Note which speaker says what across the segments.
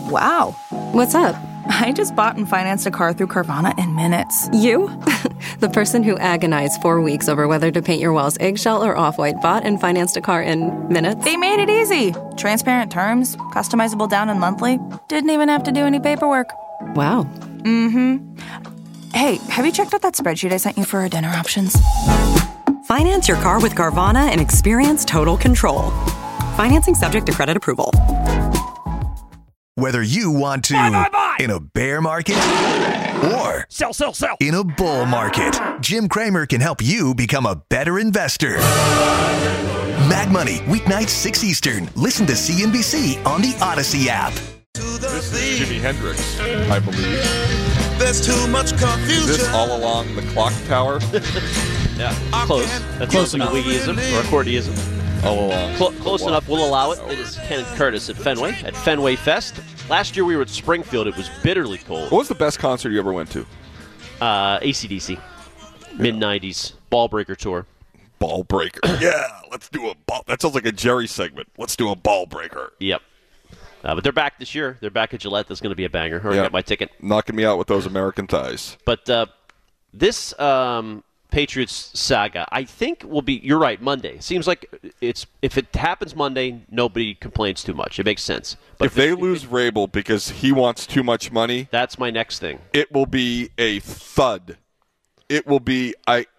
Speaker 1: Wow.
Speaker 2: What's up?
Speaker 1: I just bought and financed a car through Carvana in minutes.
Speaker 2: You? The person who agonized 4 weeks over whether to paint your walls eggshell or off-white bought and financed a car in minutes?
Speaker 1: They made it easy. Transparent terms, customizable down and monthly. Didn't even have to do any paperwork.
Speaker 2: Wow.
Speaker 1: Mm-hmm. Hey, have you checked out that spreadsheet I sent you for our dinner options?
Speaker 3: Finance your car with Carvana and experience total control. Financing subject to credit approval.
Speaker 4: Whether you want to
Speaker 5: buy.
Speaker 4: in a bear market or
Speaker 5: Sell.
Speaker 4: in a bull market, Jim Cramer can help you become a better investor. Mad Money, weeknights 6 Eastern. Listen to CNBC on the Odyssey app.
Speaker 6: This is Jimi Hendrix, I believe.
Speaker 7: There's too much confusion.
Speaker 6: Is this All Along the Clock Tower?
Speaker 8: Yeah, close. That's close enough. Wiggyism or accordionism.
Speaker 6: All Along.
Speaker 8: Close enough. We'll allow it. It is Ken and Curtis at Fenway Fest. Last year we were at Springfield. It was bitterly cold.
Speaker 6: What was the best concert you ever went to?
Speaker 8: AC/DC. Mid-90s. Ball Breaker Tour.
Speaker 6: Ball Breaker. Yeah, let's do a ball. That sounds like a Jerry segment. Let's do a Ball Breaker.
Speaker 8: Yep. But they're back this year. They're back at Gillette. That's going to be a banger. I already got my ticket.
Speaker 6: Knocking me out with those American thighs.
Speaker 8: But this Patriots saga, I think, will be, you're right, Monday. Seems like if it happens Monday, nobody complains too much. It makes sense. But
Speaker 6: if they lose Vrabel because he wants too much money,
Speaker 8: that's my next thing.
Speaker 6: It will be a thud. It will be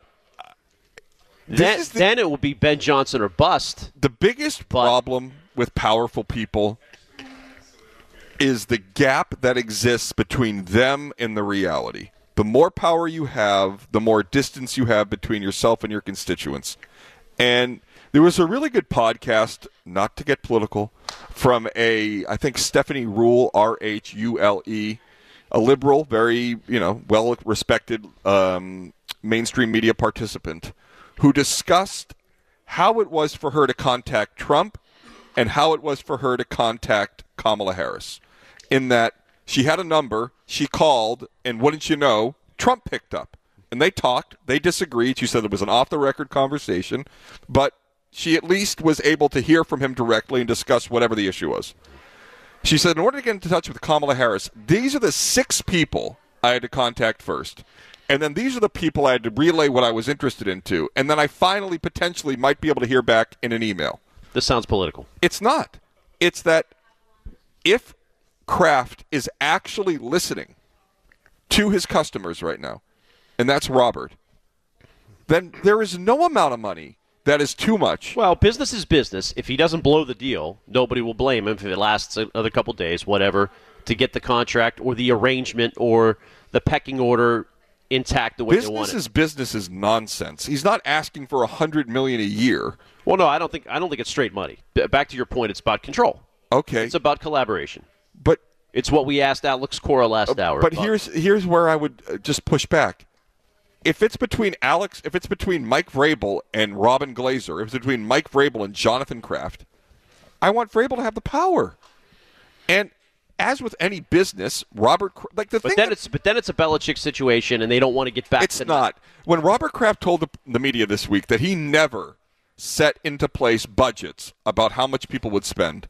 Speaker 8: then it will be Ben Johnson or bust.
Speaker 6: The biggest problem with powerful people is the gap that exists between them and the reality. The more power you have, the more distance you have between yourself and your constituents. And there was a really good podcast, not to get political, from I think Stephanie Ruhle, R-H-U-L-E, a liberal, very, well-respected mainstream media participant, who discussed how it was for her to contact Trump and how it was for her to contact Kamala Harris. In that she had a number, she called, and wouldn't you know, Trump picked up. And they talked, they disagreed. She said it was an off-the-record conversation, but she at least was able to hear from him directly and discuss whatever the issue was. She said, in order to get into touch with Kamala Harris, these are the 6 people I had to contact first. And then these are the people I had to relay what I was interested into. And then I finally potentially might be able to hear back in an email.
Speaker 8: This sounds political.
Speaker 6: It's not. It's that if Kraft is actually listening to his customers right now, and that's Robert, then there is no amount of money that is too much.
Speaker 8: Well, business is business. If he doesn't blow the deal, nobody will blame him if it lasts another couple days, whatever, to get the contract or the arrangement or the pecking order intact the way they want it.
Speaker 6: Business is nonsense. He's not asking for $100 million a year.
Speaker 8: Well, no, I don't think it's straight money. Back to your point, it's about control.
Speaker 6: Okay.
Speaker 8: It's about collaboration.
Speaker 6: But
Speaker 8: it's what we asked Alex Cora last hour.
Speaker 6: But here's where I would just push back. If it's between Mike Vrabel and Robin Glazer, if it's between Mike Vrabel and Jonathan Kraft, I want Vrabel to have the power. And as with any business, then it's
Speaker 8: a Belichick situation, and they don't want to get back.
Speaker 6: It's not. When Robert Kraft told the media this week that he never set into place budgets about how much people would spend,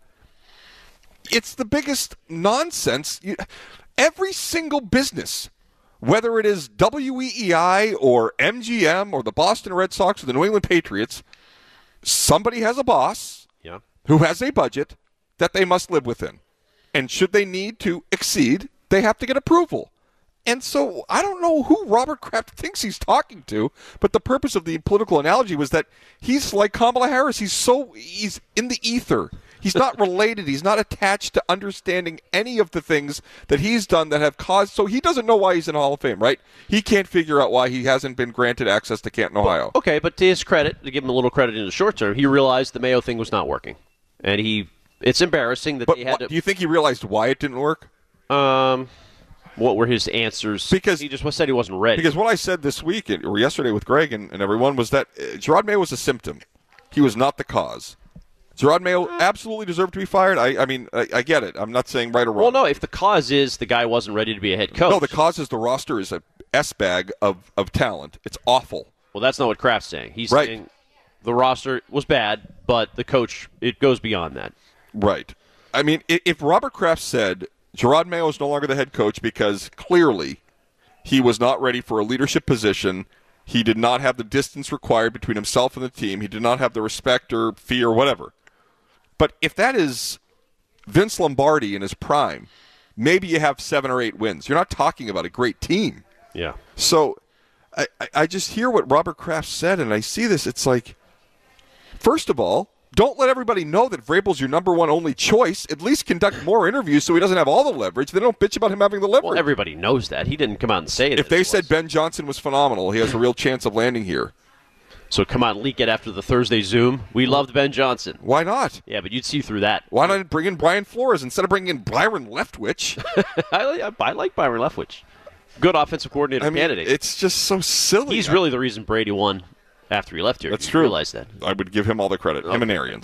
Speaker 6: it's the biggest nonsense. Every single business, whether it is WEEI or MGM or the Boston Red Sox or the New England Patriots, somebody has a boss who has a budget that they must live within. And should they need to exceed, they have to get approval. And so I don't know who Robert Kraft thinks he's talking to, but the purpose of the political analogy was that he's like Kamala Harris. He's in the ether. He's not related. He's not attached to understanding any of the things that he's done that have caused. So he doesn't know why he's in the Hall of Fame, right? He can't figure out why he hasn't been granted access to Canton, Ohio.
Speaker 8: Okay, but to his credit, to give him a little credit in the short term, he realized the Mayo thing was not working. And it's embarrassing that they had to.
Speaker 6: Do you think he realized why it didn't work?
Speaker 8: What were his answers?
Speaker 6: Because
Speaker 8: he just said he wasn't ready.
Speaker 6: Because what I said this week or yesterday with Greg and everyone was that Gerard Mayo was a symptom. He was not the cause. Gerard Mayo absolutely deserved to be fired. I mean, I get it. I'm not saying right or wrong.
Speaker 8: Well, no, if the cause is the guy wasn't ready to be a head coach.
Speaker 6: No, the cause is the roster is a S-bag of talent. It's awful.
Speaker 8: Well, that's not what Kraft's saying. He's saying the roster was bad, but the coach, it goes beyond that.
Speaker 6: Right. I mean, if Robert Kraft said Gerard Mayo is no longer the head coach because clearly he was not ready for a leadership position. He did not have the distance required between himself and the team. He did not have the respect or fear or whatever. But if that is Vince Lombardi in his prime, maybe you have 7 or 8 wins. You're not talking about a great team.
Speaker 8: Yeah.
Speaker 6: So I just hear what Robert Kraft said, and I see this. It's like, first of all, don't let everybody know that Vrabel's your number one only choice. At least conduct more interviews so he doesn't have all the leverage. They don't bitch about him having the leverage.
Speaker 8: Well, everybody knows that. He didn't come out and say it.
Speaker 6: If they said Ben Johnson was phenomenal, he has a real chance of landing here.
Speaker 8: So come on, leak it after the Thursday Zoom. We loved Ben Johnson.
Speaker 6: Why not?
Speaker 8: Yeah, but you'd see through that.
Speaker 6: Why not bring in Brian Flores instead of bringing in Byron Leftwich?
Speaker 8: I like Byron Leftwich. Good offensive coordinator candidate.
Speaker 6: It's just so silly.
Speaker 8: He's really the reason Brady won after he left here.
Speaker 6: That's
Speaker 8: you
Speaker 6: true.
Speaker 8: Realize that.
Speaker 6: I would give him all the credit. Him and Arians.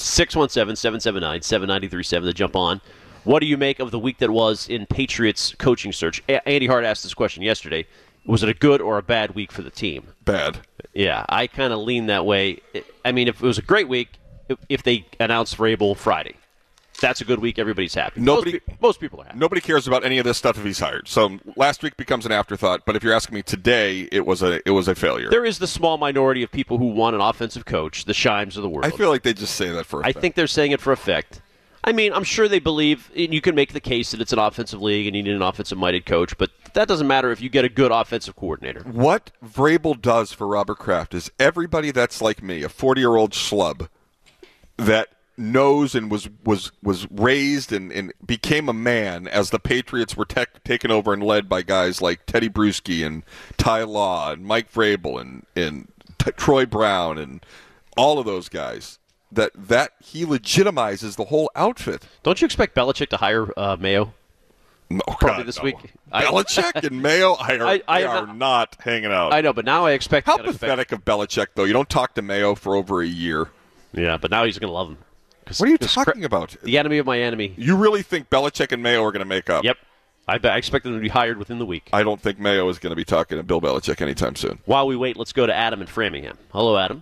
Speaker 8: 617-779-7937 to jump on. What do you make of the week that was in Patriots coaching search? Andy Hart asked this question yesterday. Was it a good or a bad week for the team?
Speaker 6: Bad.
Speaker 8: Yeah, I kind of lean that way. I mean, if it was a great week, if they announced Vrabel Friday, that's a good week. Everybody's happy. Most people are happy.
Speaker 6: Nobody cares about any of this stuff if he's hired. So last week becomes an afterthought. But if you're asking me today, it was a failure.
Speaker 8: There is the small minority of people who want an offensive coach, the Shimes of the world.
Speaker 6: I feel like they just say that for effect.
Speaker 8: I think they're saying it for effect. I mean, I'm sure they believe, and you can make the case that it's an offensive league and you need an offensive-minded coach, but that doesn't matter if you get a good offensive coordinator.
Speaker 6: What Vrabel does for Robert Kraft is everybody that's like me, a 40-year-old schlub that knows and was raised and became a man as the Patriots were taken over and led by guys like Teddy Bruschi and Ty Law and Mike Vrabel and Troy Brown and all of those guys. That he legitimizes the whole outfit.
Speaker 8: Don't you expect Belichick to hire Mayo?
Speaker 6: No,
Speaker 8: probably this week.
Speaker 6: Belichick and Mayo are not hanging out.
Speaker 8: I know, but now I expect.
Speaker 6: How pathetic of Belichick, though. You don't talk to Mayo for over a year.
Speaker 8: Yeah, but now he's going to love him.
Speaker 6: What are you talking about?
Speaker 8: The enemy of my enemy.
Speaker 6: You really think Belichick and Mayo are going to make up?
Speaker 8: Yep. I expect them to be hired within the week.
Speaker 6: I don't think Mayo is going to be talking to Bill Belichick anytime soon.
Speaker 8: While we wait, let's go to Adam in Framingham. Hello, Adam.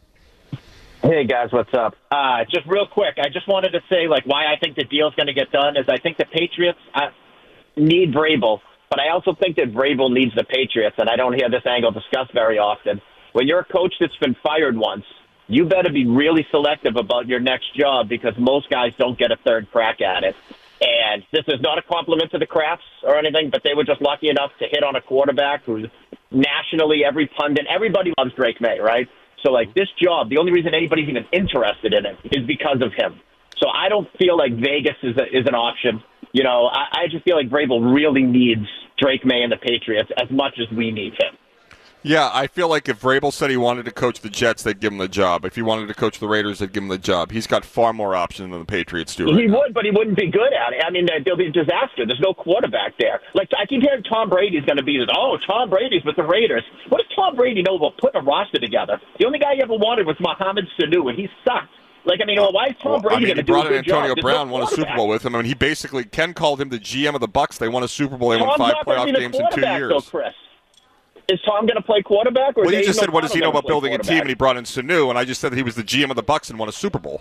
Speaker 5: Hey, guys, what's up? Just real quick, I just wanted to say, why I think the deal's going to get done is I think the Patriots need Vrabel, but I also think that Vrabel needs the Patriots, and I don't hear this angle discussed very often. When you're a coach that's been fired once, you better be really selective about your next job because most guys don't get a third crack at it. And this is not a compliment to the Crafts or anything, but they were just lucky enough to hit on a quarterback who's nationally, every pundit, everybody loves Drake May, right? So, this job, the only reason anybody's even interested in it is because of him. So I don't feel like Vegas is an option. You know, I just feel like Vrabel really needs Drake May and the Patriots as much as we need him.
Speaker 6: Yeah, I feel like if Vrabel said he wanted to coach the Jets, they'd give him the job. If he wanted to coach the Raiders, they'd give him the job. He's got far more options than the Patriots do.
Speaker 5: He would, but he wouldn't be good at it. I mean, there'll be a disaster. There's no quarterback there. I keep hearing Tom Brady's going to be Tom Brady's with the Raiders. What does Tom Brady know about putting a roster together? The only guy he ever wanted was Mohamed Sanu, and he sucked. Why is Tom Brady going to do a good job?
Speaker 6: Antonio Brown won a Super Bowl with him. I mean, he basically, Ken called him the GM of the Bucs. They won a Super Bowl. They won 5 playoff games in 2 years.
Speaker 5: Though, Chris. Is Tom going to play quarterback? Or
Speaker 6: you just said, what does he know about building a team? And he brought in Sanu, and I just said that he was the GM of the Bucs and won a Super Bowl.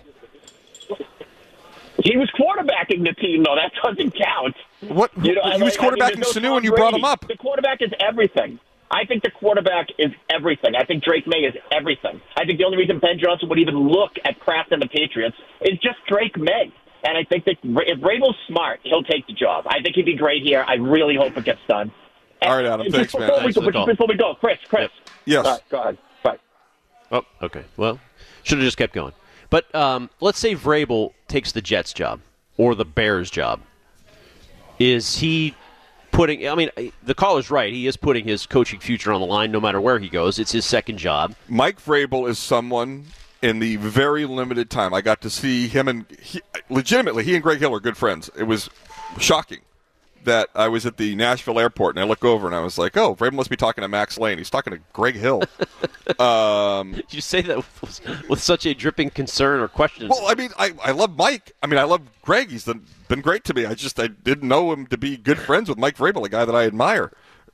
Speaker 5: He was quarterbacking the team, though. That doesn't count.
Speaker 6: What? He was quarterbacking Sanu, and you brought him up.
Speaker 5: The quarterback is everything. I think the quarterback is everything. I think Drake May is everything. I think the only reason Ben Johnson would even look at Kraft and the Patriots is just Drake May. And I think that if Vrabel's smart, he'll take the job. I think he'd be great here. I really hope it gets done.
Speaker 6: All right, Adam. Thanks, man.
Speaker 5: Before we go, Chris.
Speaker 8: Yep.
Speaker 6: Yes.
Speaker 5: All right, go ahead. Bye.
Speaker 8: Oh, okay. Well, should have just kept going. But let's say Vrabel takes the Jets job or the Bears job. Is he putting – I mean, the caller's right. He is putting his coaching future on the line no matter where he goes. It's his second job.
Speaker 6: Mike Vrabel is someone in the very limited time I got to see him and legitimately, he and Greg Hill are good friends. It was shocking that I was at the Nashville airport and I look over and I was like, oh, Vrabel must be talking to Max Lane. He's talking to Greg Hill.
Speaker 8: Did you say that with such a dripping concern or question?
Speaker 6: Well, I mean, I love Mike. I mean, I love Greg. He's been great to me. I didn't know him to be good friends with Mike Vrabel, a guy that I admire.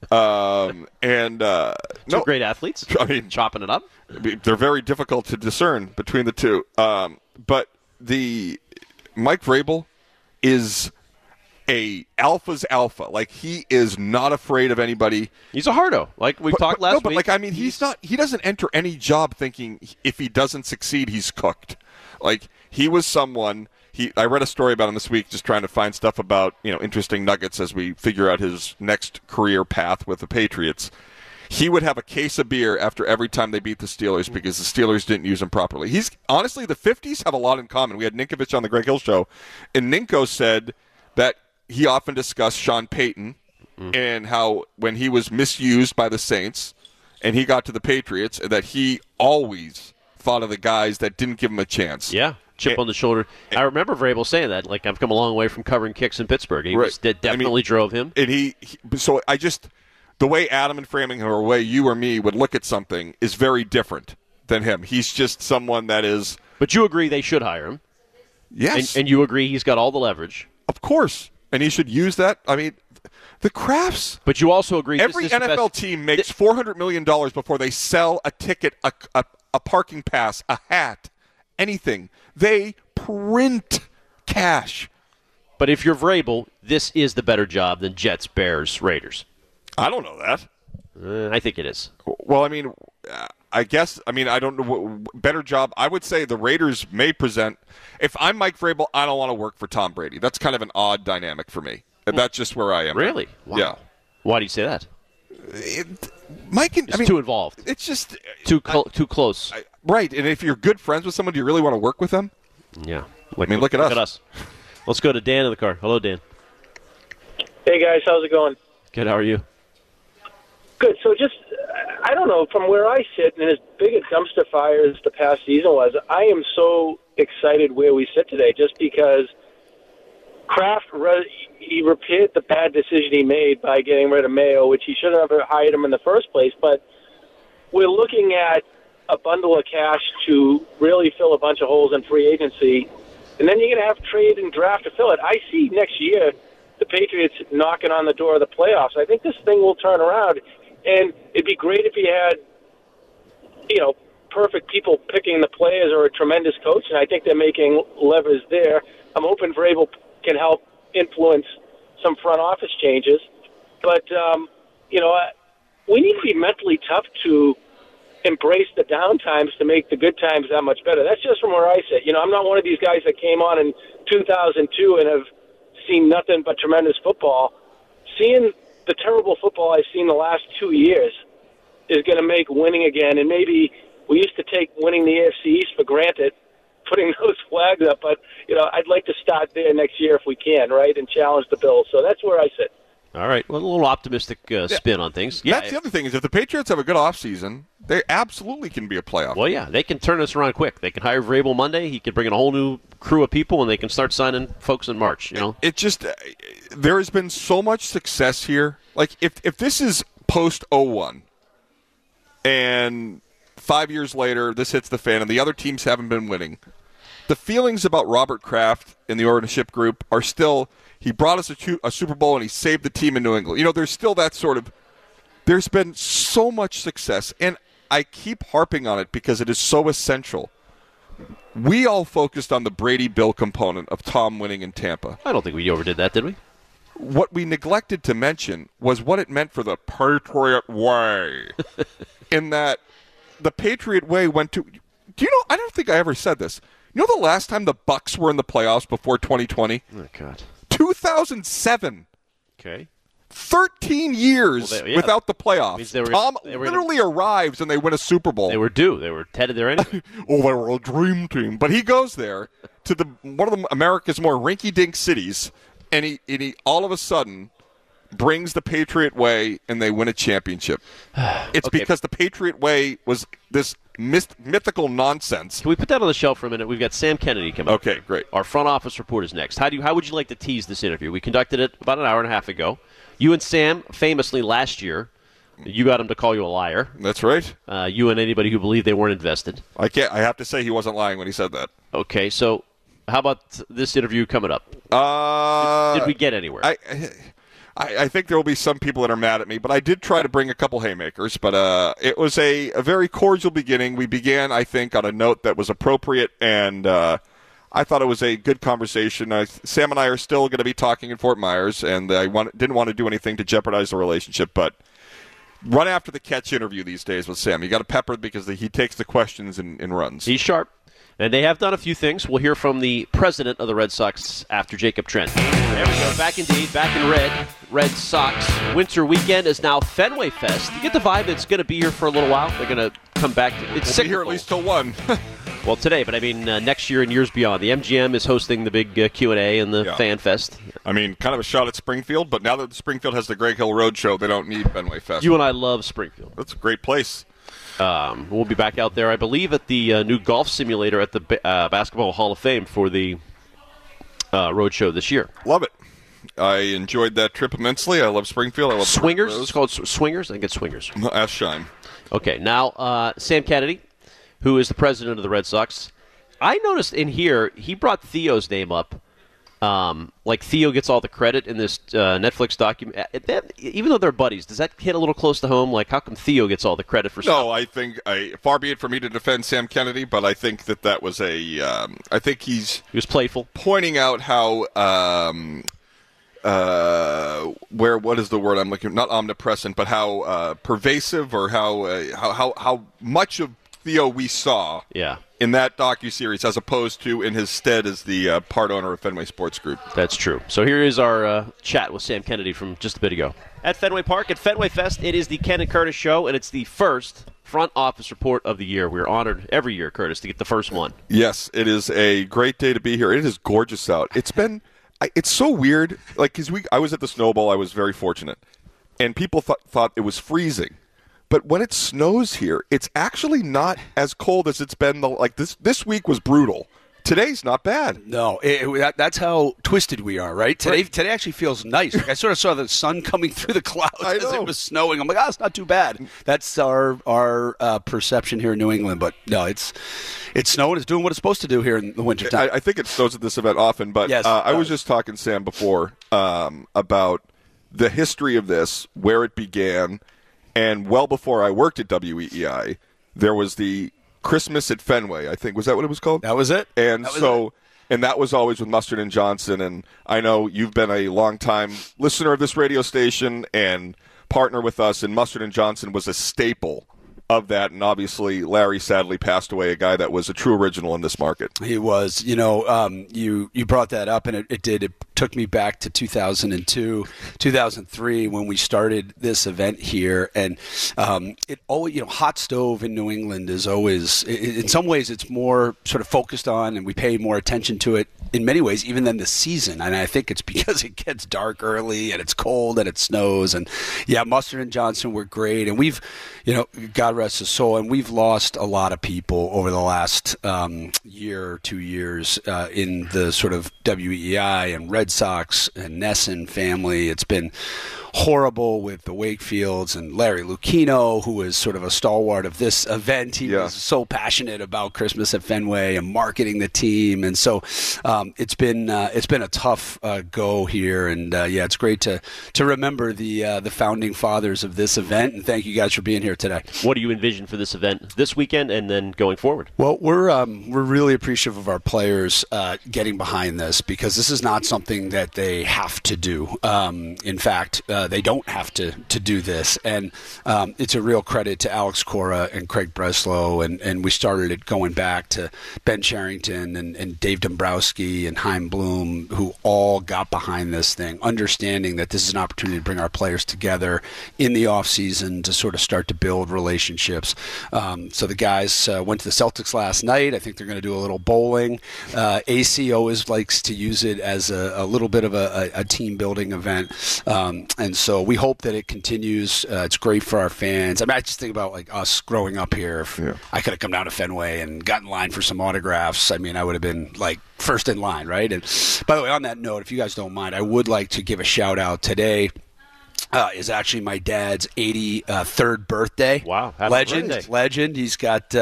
Speaker 8: Two great athletes.
Speaker 6: I mean,
Speaker 8: chopping it up.
Speaker 6: They're very difficult to discern between the two. But the Mike Vrabel is a alpha's alpha. Like, he is not afraid of anybody.
Speaker 8: He's a hardo, like we talked last week.
Speaker 6: But like, I mean, he's not. He doesn't enter any job thinking if he doesn't succeed, he's cooked. Like, he was someone. I read a story about him this week, just trying to find stuff about interesting nuggets as we figure out his next career path with the Patriots. He would have a case of beer after every time they beat the Steelers because the Steelers didn't use him properly. He's honestly, the 50s have a lot in common. We had Ninkovich on the Greg Hill Show, and Ninko said that he often discussed Sean Payton and how when he was misused by the Saints and he got to the Patriots, that he always thought of the guys that didn't give him a chance.
Speaker 8: Yeah. Chip on the shoulder. I remember Vrabel saying that. Like, I've come a long way from covering kicks in Pittsburgh. He definitely drove him.
Speaker 6: And so I just... The way Adam and Framingham or the way you or me would look at something is very different than him. He's just someone that is...
Speaker 8: But you agree they should hire him?
Speaker 6: Yes.
Speaker 8: And you agree he's got all the leverage?
Speaker 6: Of course. And he should use that. I mean, the Crafts...
Speaker 8: But you also agree...
Speaker 6: Every NFL team makes $400 million before they sell a ticket, a parking pass, a hat, anything. They print cash.
Speaker 8: But if you're Vrabel, this is the better job than Jets, Bears, Raiders.
Speaker 6: I don't know that.
Speaker 8: I think it is.
Speaker 6: Well, I mean, I don't know. Better job. I would say the Raiders may present. If I'm Mike Vrabel, I don't want to work for Tom Brady. That's kind of an odd dynamic for me. That's just where I am.
Speaker 8: Really? Wow.
Speaker 6: Yeah.
Speaker 8: Why do you say that?
Speaker 6: It's
Speaker 8: too involved.
Speaker 6: It's just
Speaker 8: too close.
Speaker 6: Right. And if you're good friends with someone, do you really want to work with them?
Speaker 8: Yeah.
Speaker 6: Look at us.
Speaker 8: Let's go to Dan in the car. Hello, Dan.
Speaker 9: Hey, guys. How's it going?
Speaker 8: Good. How are you?
Speaker 9: Good. So just, I don't know, from where I sit, and as big a dumpster fire as the past season was, I am so excited where we sit today just because Kraft, he repaired the bad decision he made by getting rid of Mayo, which he shouldn't have hired him in the first place. But we're looking at a bundle of cash to really fill a bunch of holes in free agency, and then you're going to have trade and draft to fill it. I see next year the Patriots knocking on the door of the playoffs. I think this thing will turn around. And it'd be great if you had, perfect people picking the players or a tremendous coach, and I think they're making levers there. I'm hoping Vrabel can help influence some front office changes. But, we need to be mentally tough to embrace the down times to make the good times that much better. That's just from where I sit. I'm not one of these guys that came on in 2002 and have seen nothing but tremendous football. Seeing the terrible football I've seen the last 2 years is going to make winning again. And maybe we used to take winning the AFC East for granted, putting those flags up. But, I'd like to start there next year if we can, right, and challenge the Bills. So that's where I sit.
Speaker 8: All right. Well, a little optimistic spin on things. Yeah.
Speaker 6: That's the other thing is if the Patriots have a good offseason, they absolutely can be a playoff.
Speaker 8: Well, yeah, they can turn this around quick. They can hire Vrabel Monday. He can bring in a whole new crew of people, and they can start signing folks in March.
Speaker 6: It just there has been so much success here. Like if this is post 01, and 5 years later this hits the fan, and the other teams haven't been winning, the feelings about Robert Kraft and the ownership group are still. He brought us a Super Bowl, and he saved the team in New England. There's still that sort of – there's been so much success, and I keep harping on it because it is so essential. We all focused on the Brady-Bill component of Tom winning in Tampa.
Speaker 8: I don't think we overdid that, did we?
Speaker 6: What we neglected to mention was what it meant for the Patriot way. In that the Patriot way went to – do you know – I don't think I ever said this. You know the last time the Bucs were in the playoffs before 2020?
Speaker 8: Oh, God.
Speaker 6: 2007.
Speaker 8: Okay.
Speaker 6: 13 years without the playoffs. Tom literally arrives and they win a Super Bowl.
Speaker 8: They were due. They were headed there anyway.
Speaker 6: They were a dream team. But he goes there to one of America's more rinky-dink cities, and he all of a sudden brings the Patriot way, and they win a championship. It's because the Patriot way was this mythical nonsense.
Speaker 8: Can we put that on the shelf for a minute? We've got Sam Kennedy coming up.
Speaker 6: Okay, great.
Speaker 8: Our front office report is next. How would you like to tease this interview? We conducted it about an hour and a half ago. You and Sam, famously last year, you got him to call you a liar.
Speaker 6: That's right.
Speaker 8: You and anybody who believed they weren't invested.
Speaker 6: I have to say he wasn't lying when he said that.
Speaker 8: Okay, so how about this interview coming up? Did we get anywhere?
Speaker 6: I think there will be some people that are mad at me, but I did try to bring a couple haymakers. But it was a very cordial beginning. We began, I think, on a note that was appropriate, and I thought it was a good conversation. Sam and I are still going to be talking in Fort Myers, and I didn't want to do anything to jeopardize the relationship, but run after the catch interview these days with Sam. You got to pepper because he takes the questions and runs.
Speaker 8: He's sharp. And they have done a few things. We'll hear from the president of the Red Sox after Jacob Trent. There we go. Back indeed. Back in red. Red Sox winter weekend is now Fenway Fest. You get the vibe it's going to be here for a little while. They're going to come back. It's
Speaker 6: we'll be here at least till 1.
Speaker 8: Well, today, but I mean next year and years beyond. The MGM is hosting the big Q&A and the Fan Fest.
Speaker 6: I mean, kind of a shot at Springfield, but now that Springfield has the Greg Hill Road Show, they don't need Fenway Fest.
Speaker 8: You and I love Springfield.
Speaker 6: That's a great place.
Speaker 8: We'll be back out there, I believe, at the new golf simulator at the Basketball Hall of Fame for the road show this year.
Speaker 6: Love it. I enjoyed that trip immensely. I love Springfield. I love
Speaker 8: Swingers. It's called Swingers. I think it's Swingers.
Speaker 6: Ask Shine.
Speaker 8: Okay, now Sam Kennedy, who is the president of the Red Sox. I noticed in here he brought Theo's name up. Like Theo gets all the credit in this Netflix document. Even though they're buddies, does that hit a little close to home? Like, how come Theo gets all the credit for stuff?
Speaker 6: No, I think far be it for me to defend Sam Kennedy, but I think that was I think he
Speaker 8: was playful,
Speaker 6: pointing out how what is the word I'm looking? Not omnipresent, but how pervasive or how much of Theo we saw.
Speaker 8: Yeah.
Speaker 6: In that docuseries, as opposed to in his stead as the part owner of Fenway Sports Group.
Speaker 8: That's true. So here is our chat with Sam Kennedy from just a bit ago. At Fenway Park, at Fenway Fest, it is the Ken and Curtis show, and it's the first front office report of the year. We're honored every year, Curtis, to get the first one.
Speaker 6: Yes, it is a great day to be here. It is gorgeous out. It's so weird. Like, because I was at the Snowball, I was very fortunate, and people thought it was freezing. But when it snows here, it's actually not as cold as it's been. This week was brutal. Today's not bad.
Speaker 10: No, that's how twisted we are, right? Today actually feels nice. Like I sort of saw the sun coming through the clouds as it was snowing. I'm like, it's not too bad. That's our perception here in New England. But no, it's snowing. It's doing what it's supposed to do here in the wintertime.
Speaker 6: I think it snows at this event often. But
Speaker 10: yes,
Speaker 6: I was just talking to Sam before about the history of this, where it began. And well before I worked at WEEI, there was the Christmas at Fenway, I think. Was that what it was called?
Speaker 10: That was it.
Speaker 6: And that was always with Mustard and Johnson. And I know you've been a long-time listener of this radio station and partner with us, and Mustard and Johnson was a staple of that. And obviously, Larry sadly passed away, a guy that was a true original in this market.
Speaker 10: He was. You brought that up, and it took me back to 2002, 2003 when we started this event here, and hot stove in New England is always, in some ways, it's more sort of focused on, and we pay more attention to it in many ways, even than the season. And I think it's because it gets dark early, and it's cold, and it snows, and Mustard and Johnson were great, and we've, God rest his soul, and we've lost a lot of people over the last year or 2 years in the sort of WEEI and Red Sox and Nesson family. It's been horrible with the Wakefields and Larry Lucchino, who was sort of a stalwart of this event. He was so passionate about Christmas at Fenway and marketing the team, and so it's been a tough go here. And it's great to remember the founding fathers of this event. And thank you guys for being here today.
Speaker 8: What do you envision for this event this weekend and then going forward?
Speaker 10: Well, we're really appreciative of our players getting behind this, because this is not something that they have to do. In fact, they don't have to do this, and it's a real credit to Alex Cora and Craig Breslow, and we started it going back to Ben Cherington and Dave Dombrowski and Chaim Bloom, who all got behind this thing, understanding that this is an opportunity to bring our players together in the off season to sort of start to build relationships. So the guys went to the Celtics last night. I think they're going to do a little bowling. AC always likes to use it as a little bit of a team building event, and so we hope that it continues. It's great for our fans. I mean, I just think about like us growing up here. If I could have come down to Fenway and gotten in line for some autographs, I mean, I would have been like first in line, right? And by the way, on that note, if you guys don't mind, I would like to give a shout out today. Is actually my dad's 83rd birthday.
Speaker 8: Wow. Happy birthday.
Speaker 10: Legend. He's got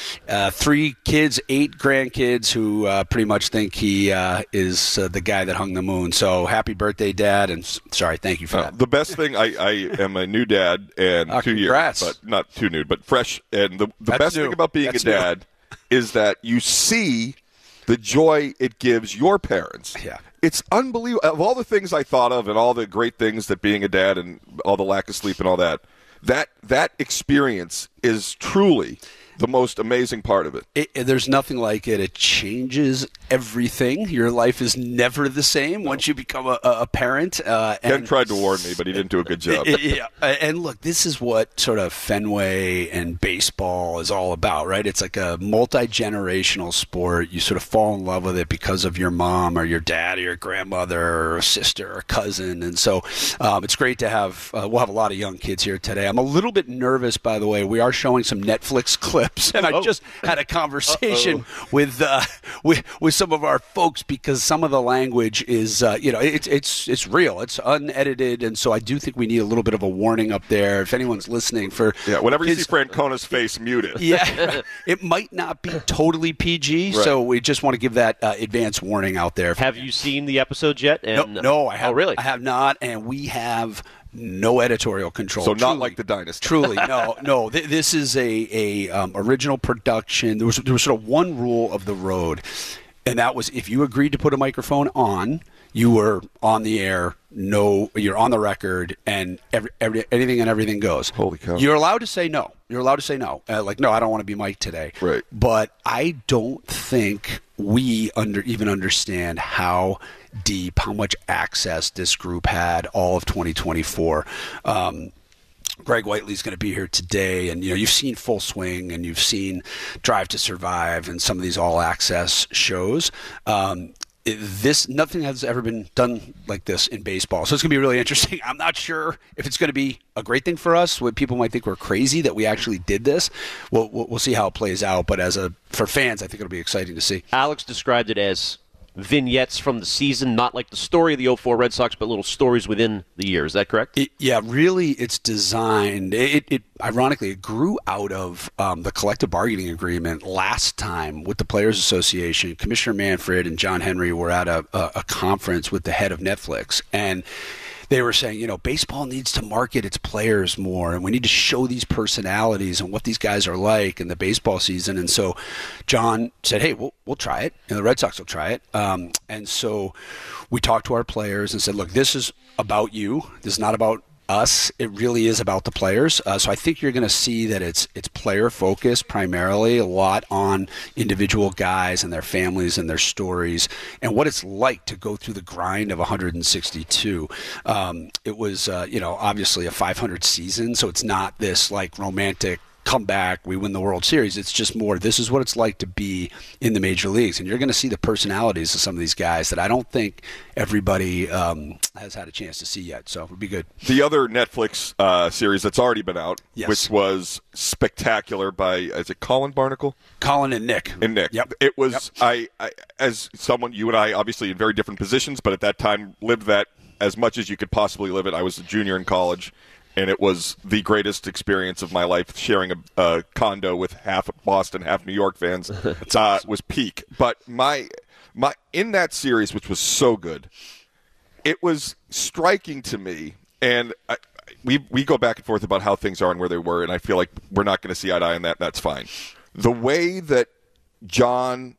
Speaker 10: 3 kids, 8 grandkids who pretty much think he is the guy that hung the moon. So happy birthday, Dad. And sorry, thank you for that.
Speaker 6: The best thing, I am a new dad and 2
Speaker 10: congrats.
Speaker 6: years, but not too new, but fresh. And the best thing about being a dad is that you see the joy it gives your parents.
Speaker 10: Yeah.
Speaker 6: It's unbelievable. Of all the things I thought of and all the great things that being a dad and all the lack of sleep and all that experience is truly the most amazing part of it.
Speaker 10: There's nothing like it. It changes everything. Your life is never the same once you become a parent.
Speaker 6: Ken tried to warn me, but he didn't do a good job.
Speaker 10: Yeah. And look, this is what sort of Fenway and baseball is all about, right? It's like a multi-generational sport. You sort of fall in love with it because of your mom or your dad or your grandmother or sister or cousin. And so it's great to have, we'll have a lot of young kids here today. I'm a little bit nervous, by the way. We are showing some Netflix clips. And I just had a conversation with some of our folks because some of the language is, it's real. It's unedited, and so I do think we need a little bit of a warning up there. If anyone's listening
Speaker 6: whenever you see Francona's face, mute it.
Speaker 10: Yeah, it might not be totally PG, right. So we just want to give that advance warning out there.
Speaker 8: Have you seen the episodes yet?
Speaker 10: No, I have.
Speaker 8: Oh, really?
Speaker 10: I have not, and we have no editorial control.
Speaker 6: So not like The Dynasty.
Speaker 10: Truly, no. This is a original production. There was sort of one rule of the road, and that was if you agreed to put a microphone on, you were on the air. No, you're on the record, and anything and everything goes.
Speaker 6: Holy cow!
Speaker 10: You're allowed to say no. No, I don't want to be mic'd today.
Speaker 6: Right.
Speaker 10: But I don't think we even understand how deep, how much access this group had all of 2024. Greg Whiteley's going to be here today, and you've seen Full Swing, and you've seen Drive to Survive, and some of these all-access shows. Nothing has ever been done like this in baseball, so it's going to be really interesting. I'm not sure if it's going to be a great thing for us. What people might think we're crazy that we actually did this. We'll see how it plays out, but for fans, I think it'll be exciting to see.
Speaker 8: Alex described it as vignettes from the season, not like the story of the 04 Red Sox, but little stories within the year. Is that correct?
Speaker 10: Really, it's designed. Ironically, it grew out of the collective bargaining agreement last time with the Players Association. Commissioner Manfred and John Henry were at a conference with the head of Netflix, and they were saying, baseball needs to market its players more, and we need to show these personalities and what these guys are like in the baseball season. And so John said, hey, we'll try it, and the Red Sox will try it. And so we talked to our players and said, look, this is about you. This is not about us. It really is about the players. So I think you're going to see that it's player focused primarily, a lot on individual guys and their families and their stories and what it's like to go through the grind of 162. It was, obviously a 500 season, so it's not this like romantic come back, we win the World Series. It's just more, this is what it's like to be in the major leagues. And you're going to see the personalities of some of these guys that I don't think everybody has had a chance to see yet. So it would be good.
Speaker 6: The other Netflix series that's already been out,
Speaker 10: yes,
Speaker 6: which was spectacular by, is it Colin Barnacle?
Speaker 10: Colin and Nick.
Speaker 6: Yep. It was, yep. I as someone, you and I obviously in very different positions, but at that time lived that as much as you could possibly live it. I was a junior in college. And it was the greatest experience of my life, sharing a condo with half Boston, half New York fans. Was peak. But my in that series, which was so good, it was striking to me. And we go back and forth about how things are and where they were, and I feel like we're not going to see eye to eye on that, and that's fine. The way that John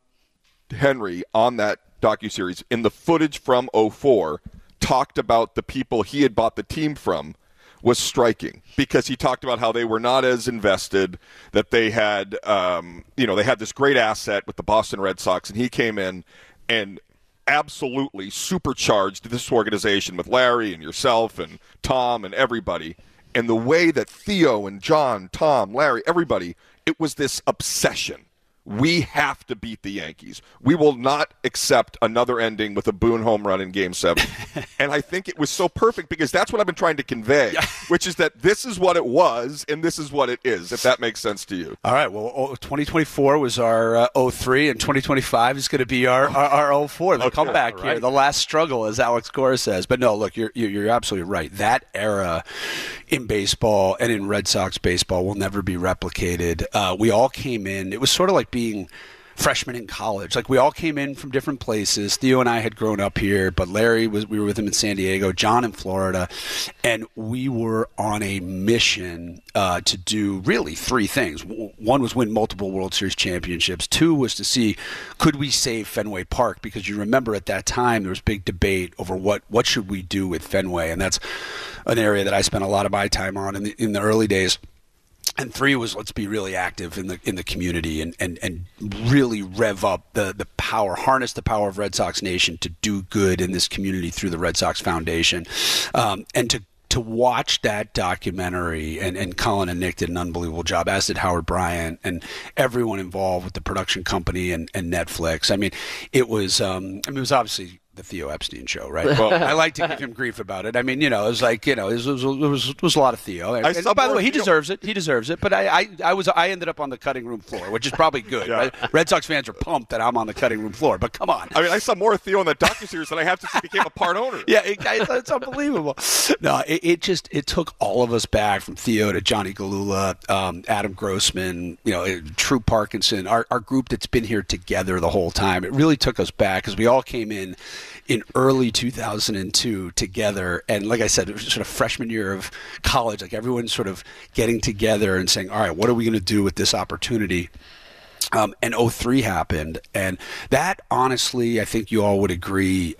Speaker 6: Henry on that docuseries, in the footage from 04, talked about the people he had bought the team from, was striking, because he talked about how they were not as invested, that they had, they had this great asset with the Boston Red Sox, and he came in and absolutely supercharged this organization with Larry and yourself and Tom and everybody. And the way that Theo and John, Tom, Larry, everybody, it was this obsession. We have to beat the Yankees. We will not accept another ending with a Boone home run in Game 7. And I think it was so perfect, because that's what I've been trying to convey, which is that this is what it was and this is what it is, if that makes sense to you.
Speaker 10: All right. Well, 2024 was our 03, and 2025 is going to be our 04. The comeback here, the last struggle, as Alex Cora says. But no, look, you're absolutely right. That era in baseball and in Red Sox baseball will never be replicated. We all came in. It was sort of like being freshmen in college. Like, we all came in from different places. Theo and I had grown up here, but we were with him in San Diego, John in Florida, and we were on a mission to do really three things. One was win multiple World Series championships. Two was to see, could we save Fenway Park? Because you remember at that time there was big debate over what should we do with Fenway, and that's an area that I spent a lot of my time on in the early days. And three was, let's be really active in the community and really rev up the power, harness the power of Red Sox Nation to do good in this community through the Red Sox Foundation, and to watch that documentary, and Colin and Nick did an unbelievable job, as did Howard Bryant and everyone involved with the production company and Netflix. I mean, it was it was obviously the Theo Epstein show, right? Well, I like to give him grief about it. I mean, it was like, it was a lot of Theo. And by the way, he deserves it. He deserves it. But I ended up on the cutting room floor, which is probably good. Yeah. Right? Red Sox fans are pumped that I'm on the cutting room floor. But come on.
Speaker 6: I mean, I saw more of Theo in that docuseries than I have since he became a part owner.
Speaker 10: Yeah, it's unbelievable. No, it took all of us back, from Theo to Johnny Galula, Adam Grossman, True Parkinson, our group that's been here together the whole time. It really took us back because we all came in early 2002 together, and like I said, it was sort of freshman year of college, like everyone's sort of getting together and saying, all right, what are we going to do with this opportunity? And 2003 happened, and that, honestly, I think you all would agree,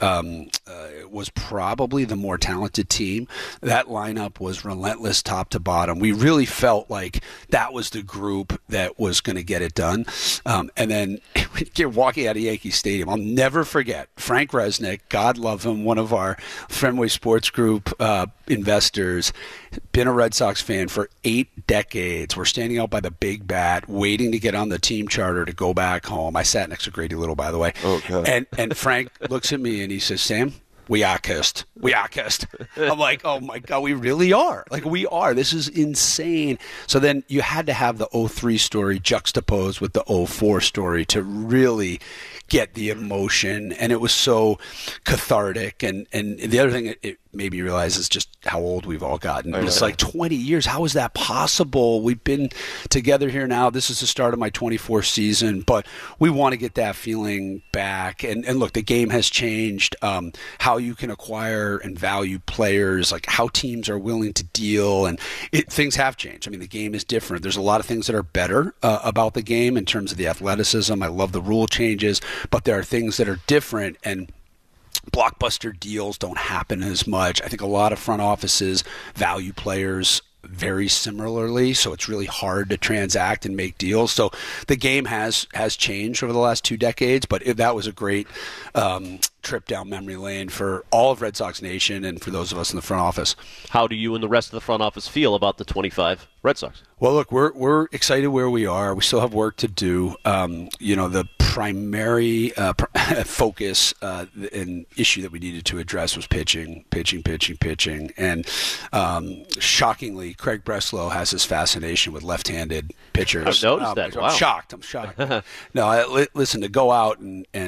Speaker 10: was probably the more talented team. That lineup was relentless top to bottom. We really felt like that was the group that was going to get it done. And then you're walking out of Yankee Stadium. I'll never forget Frank Resnick, God love him, one of our Fenway Sports Group investors, been a Red Sox fan for 8 decades. We're standing out by the big bat, waiting to get on the team charter to go back home. I sat next to Grady Little, by the way. Okay. And Frank looks at me and he says, Sam, we are cursed. We are cursed. I'm like, oh my God, we really are. Like, we are. This is insane. So then you had to have the 2003 story juxtaposed with the 2004 story to really get the emotion, and it was so cathartic. And the other thing it made me realize is just how old we've all gotten. It's like 20 years. How is that possible? We've been together here now. This is the start of my 24th season, but we want to get that feeling back. And look, the game has changed. How you can acquire and value players, like how teams are willing to deal, and things have changed. I mean, the game is different. There's a lot of things that are better about the game in terms of the athleticism. I love the rule changes, but there are things that are different, and blockbuster deals don't happen as much. I think a lot of front offices value players very similarly, so it's really hard to transact and make deals. So the game has changed over the last 2 decades, but that was a great trip down memory lane for all of Red Sox Nation and for those of us in the front office.
Speaker 8: How do you and the rest of the front office feel about the 25 Red Sox?
Speaker 10: Well, look, we're excited where we are. We still have work to do. The primary focus and issue that we needed to address was pitching. And shockingly, Craig Breslow has this fascination with left-handed pitchers.
Speaker 8: I've noticed that. Wow.
Speaker 10: I'm shocked. No, listen, to go out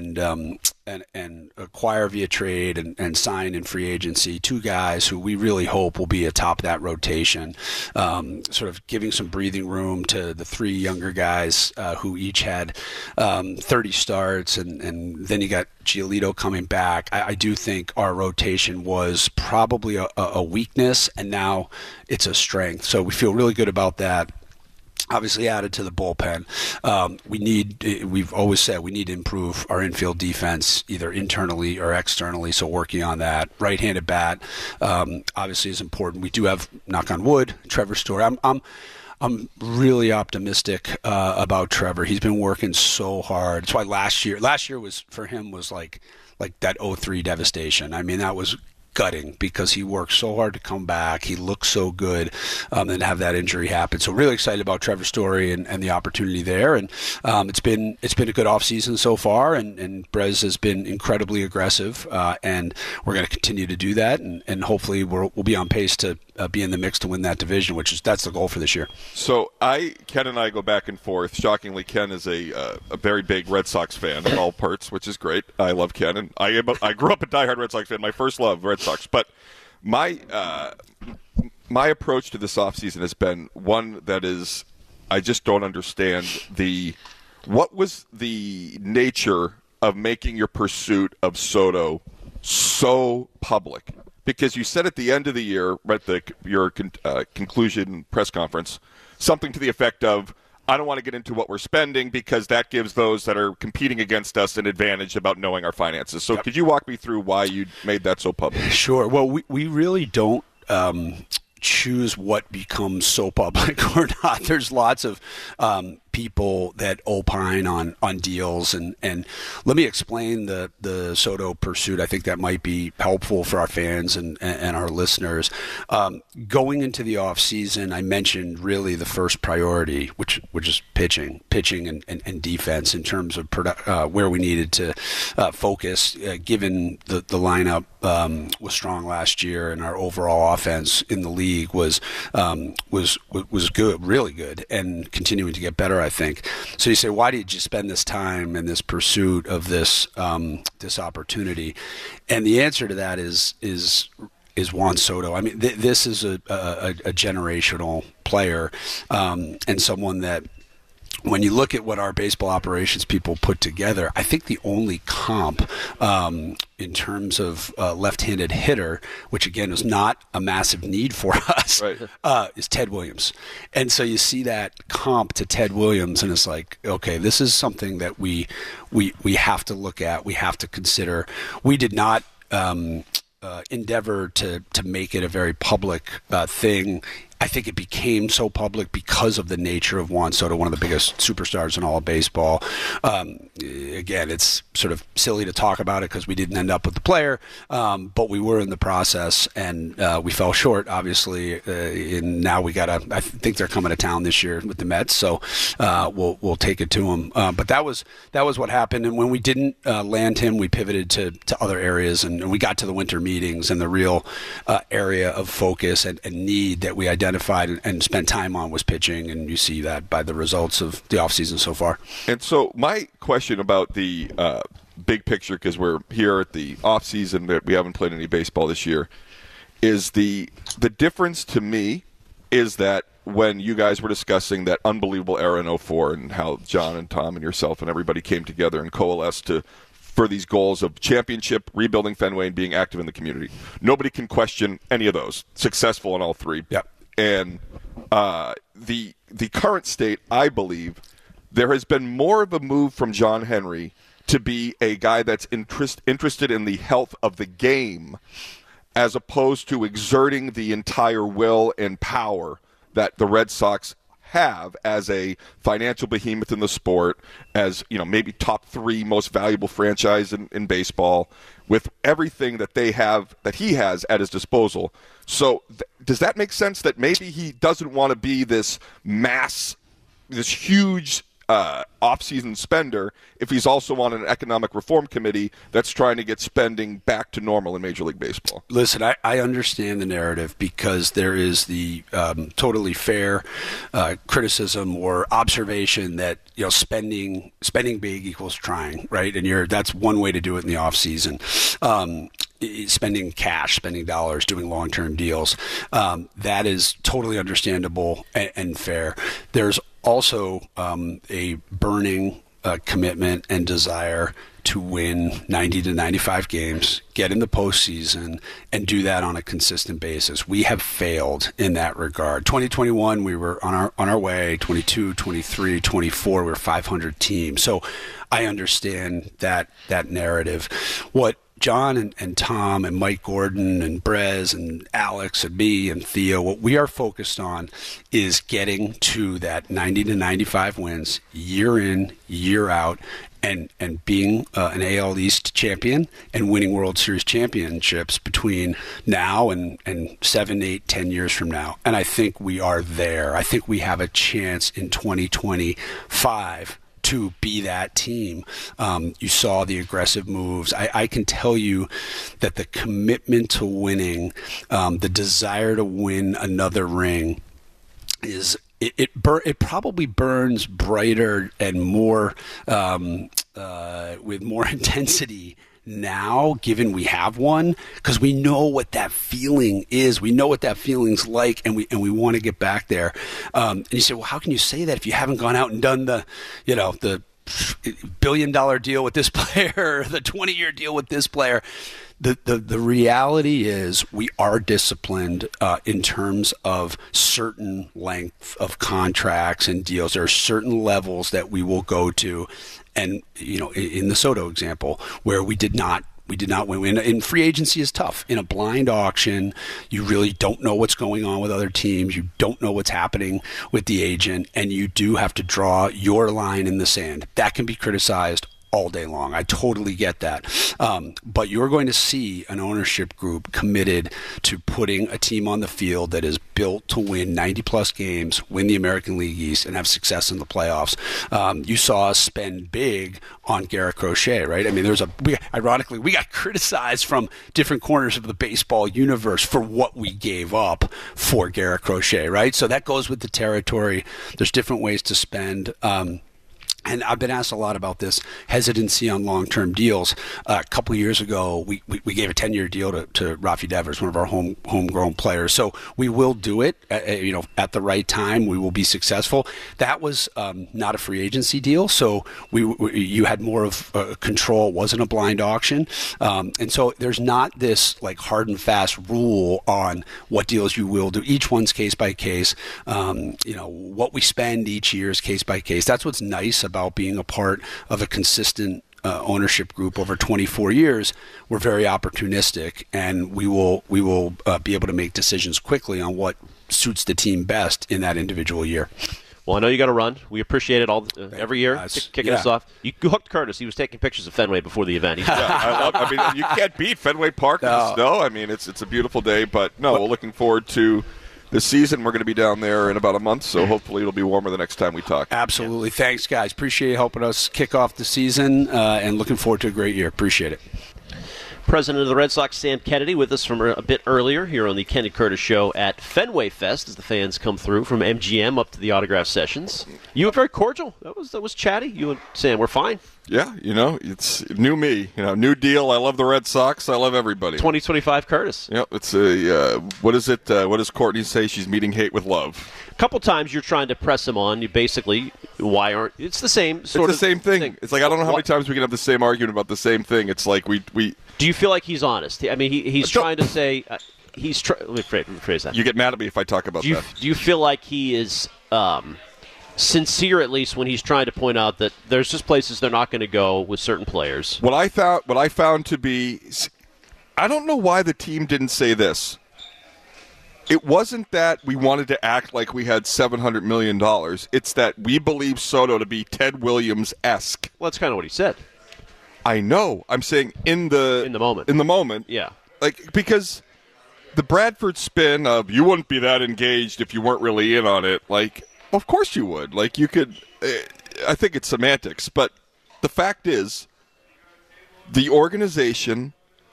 Speaker 10: and acquire via trade and sign in free agency 2 guys who we really hope will be atop that rotation, sort of giving some breathing room to the 3 younger guys who each had 30 starts, and then you got Giolito coming back. I do think our rotation was probably a weakness, and now it's a strength. So we feel really good about that. Obviously added to the bullpen. We've always said we need to improve our infield defense, either internally or externally, so working on that. Right-handed bat obviously is important. We do have, knock on wood, Trevor Story. I'm really optimistic about Trevor. He's been working so hard. That's why last year was for him was like that 2003 devastation. I mean, that was gutting because he worked so hard to come back. He looked so good, and have that injury happen. So really excited about Trevor Story and the opportunity there. And it's been a good offseason so far, and Brez has been incredibly aggressive, and we're going to continue to do that, and hopefully we'll be on pace to be in the mix to win that division, that's the goal for this year.
Speaker 6: So Ken and I go back and forth. Shockingly, Ken is a very big Red Sox fan in all parts, which is great. I love Ken, and I grew up a diehard Red Sox fan. My first love, Red Sox. But my approach to this offseason has been one that is, I just don't understand the what was the nature of making your pursuit of Soto so public? Because you said at the end of the year, right, your conclusion press conference, something to the effect of, I don't want to get into what we're spending because that gives those that are competing against us an advantage about knowing our finances. So could you walk me through why you made that so public?
Speaker 10: Sure. Well, we really don't choose what becomes so public or not. There's lots of people that opine on deals, and let me explain the Soto pursuit. I think that might be helpful for our fans and our listeners. Going into the off season, I mentioned really the first priority, which is pitching and defense in terms of where we needed to focus, given the lineup was strong last year, and our overall offense in the league was good, really good, and continuing to get better, I think. So you say, why did you spend this time in this pursuit of this opportunity? And the answer to that is Juan Soto. I mean, this is a generational player, and someone that, when you look at what our baseball operations people put together, I think the only comp in terms of left-handed hitter, which again is not a massive need for us, right, is Ted Williams. And so you see that comp to Ted Williams, and it's like, okay, this is something that we have to look at, we have to consider. We did not endeavor to make it a very public thing. I think it became so public because of the nature of Juan Soto, one of the biggest superstars in all of baseball. Again, it's sort of silly to talk about it because we didn't end up with the player, but we were in the process, and we fell short, obviously. And now I think they're coming to town this year with the Mets, so we'll take it to them. But that was what happened. And when we didn't land him, we pivoted to other areas, and we got to the winter meetings, and the real area of focus and need that we identified and spent time on was pitching, and you see that by the results of the offseason so far. And so my question about the big picture, because we're here at the offseason, that we haven't played any baseball this year, is the difference to me is that when you guys were discussing that unbelievable era in 2004 and how John and Tom and yourself and everybody came together and coalesced for these goals of championship, rebuilding Fenway, and being active in the community. Nobody can question any of those. Successful in all three. Yep. And the current state, I believe, there has been more of a move from John Henry to be a guy that's interested in the health of the game, as opposed to exerting the entire will and power that the Red Sox have as a financial behemoth in the sport, as maybe top 3 most valuable franchise in baseball, with everything that they have, that he has at his disposal. So does that make sense, that maybe he doesn't want to be this huge off-season spender if he's also on an economic reform committee that's trying to get spending back to normal in Major League Baseball? Listen, I understand the narrative, because there is the totally fair criticism or observation that spending big equals trying, right? And that's one way to do it in the off-season. Spending cash, spending dollars, doing long-term deals. That is totally understandable and fair. There's also a burning commitment and desire to win 90 to 95 games, get in the postseason, and do that on a consistent basis. We have failed in that regard. 2021, we were on our way. 22, 23, 24, we were 500 team. So I understand that narrative. What John and Tom and Mike Gordon and Brez and Alex and me and Theo, what we are focused on is getting to that 90 to 95 wins year in, year out, and being an AL East champion and winning World Series championships between now and 7, 8, 10 years from now. And I think we are there. I think we have a chance in 2025 to be that team. You saw the aggressive moves. I can tell you that the commitment to winning, the desire to win another ring, is it probably burns brighter and more with more intensity now, given we have one, because we know what that feeling is. We know what that feeling's like, and we want to get back there. And you say, well, how can you say that if you haven't gone out and done the billion-dollar deal with this player, the 20-year deal with this player. The reality is we are disciplined in terms of certain length of contracts and deals. There are certain levels that we will go to. And, in the Soto example, where we did not win. And free agency is tough. In a blind auction, you really don't know what's going on with other teams. You don't know what's happening with the agent, and you do have to draw your line in the sand. That can be criticized all day long. I totally get that. But you're going to see an ownership group committed to putting a team on the field that is built to win 90-plus games, win the American League East, and have success in the playoffs. You saw us spend big on Garrett Crochet, right? I mean, ironically, we got criticized from different corners of the baseball universe for what we gave up for Garrett Crochet, right? So that goes with the territory. There's different ways to spend. And I've been asked a lot about this hesitancy on long-term deals. A couple of years ago, we gave a 10-year deal to Rafi Devers, one of our homegrown players. So we will do it, at the right time. We will be successful. That was not a free agency deal, so you had more of control. It wasn't a blind auction, and so there's not this like hard and fast rule on what deals you will do. Each one's case by case. What we spend each year is case by case. That's what's nice about being a part of a consistent ownership group over 24 years. We're very opportunistic, and we will be able to make decisions quickly on what suits the team best in that individual year.
Speaker 8: Well, I know you got to run. We appreciate it all every year, kicking us off. You hooked Curtis. He was taking pictures of Fenway before the event.
Speaker 6: You can't beat Fenway Park in the snow. I mean, it's a beautiful day, but we're looking forward to this season. We're going to be down there in about a month, so hopefully it'll be warmer the next time we talk.
Speaker 10: Absolutely. Thanks, guys. Appreciate you helping us kick off the season, and looking forward to a great year. Appreciate it.
Speaker 8: President of the Red Sox, Sam Kennedy, with us from a bit earlier here on the Ken and Curtis Show at Fenway Fest as the fans come through from MGM up to the autograph sessions. You were very cordial. That was chatty. You and Sam were fine.
Speaker 6: Yeah, it's new me. New deal. I love the Red Sox. I love everybody.
Speaker 8: 2025 Curtis.
Speaker 6: Yep. It's what is it? What does Courtney say? She's meeting hate with love.
Speaker 8: A couple times you're trying to press him on. You basically, why aren't? It's the same sort of.
Speaker 6: It's the same thing. It's like I don't know how many times we can have the same argument about the same thing. It's like we.
Speaker 8: Do you feel like he's honest? I mean, he's trying to say let me phrase that.
Speaker 6: You get mad at me if I talk about that.
Speaker 8: Do you feel like he is sincere, at least when he's trying to point out that there's just places they're not going to go with certain players?
Speaker 6: What I found to be, I don't know why the team didn't say this. It wasn't that we wanted to act like we had $700 million. It's that we believe Soto to be Ted Williams-esque.
Speaker 8: Well, that's kind of what he said.
Speaker 6: I know. I'm saying in the
Speaker 8: moment.
Speaker 6: In the moment.
Speaker 8: Yeah.
Speaker 6: Because the Bradford spin of you wouldn't be that engaged if you weren't really in on it. Of course you would. You could. I think it's semantics, but the fact is, the organization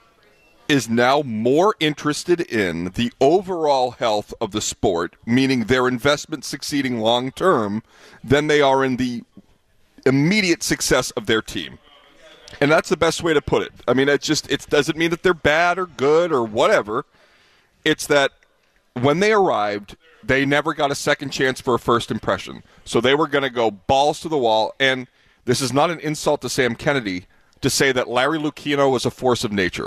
Speaker 6: is now more interested in the overall health of the sport, meaning their investment succeeding long term, than they are in the immediate success of their team. And that's the best way to put it. I mean, it doesn't mean that they're bad or good or whatever. It's that when they arrived, they never got a second chance for a first impression. So they were going to go balls to the wall. And this is not an insult to Sam Kennedy to say that Larry Lucchino was a force of nature.